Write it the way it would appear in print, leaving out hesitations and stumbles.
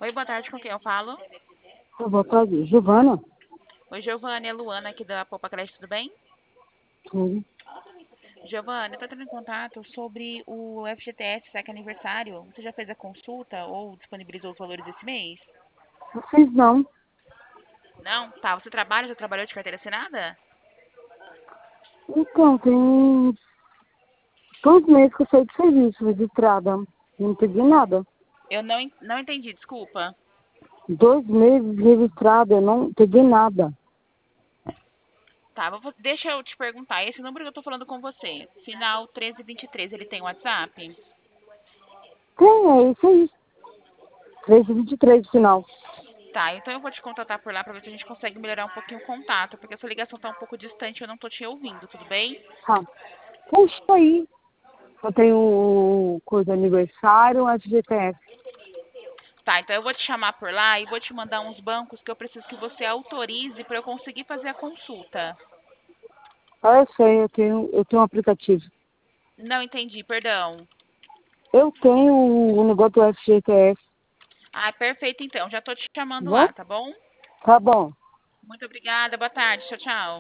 Oi, boa tarde, com quem eu falo? Boa tarde, Giovana. Oi, Giovana, é a Luana aqui da Poupa Creche, tudo bem? Tudo. Giovana, eu tô entrando em contato sobre o FGTS, saque aniversário. Você já fez a consulta ou disponibilizou os valores esse mês? Não fiz não. Não? Tá, você trabalha, já trabalhou de carteira assinada? Então, tem 2 meses que eu saí de serviço, registrada. Não peguei nada. Eu não entendi, desculpa. 2 meses registrada, eu não peguei nada. Tá, deixa eu te perguntar, esse número que eu tô falando com você, final 1323, ele tem WhatsApp? Tem, é isso aí. 323 final. Tá, então eu vou te contatar por lá pra ver se a gente consegue melhorar um pouquinho o contato, porque essa ligação tá um pouco distante e eu não tô te ouvindo, tudo bem? Tá. Puxa aí. Eu tenho coisa aniversário, FGTS. Tá, então eu vou te chamar por lá e vou te mandar uns bancos que eu preciso que você autorize para eu conseguir fazer a consulta. Ah, eu sei, eu tenho um aplicativo. Não entendi, perdão. Eu tenho o negócio do FGTS, Ah, perfeito então. Já tô te tá chamando bom? lá, tá bom? Tá bom. Muito obrigada. Boa tarde. Tchau, tchau.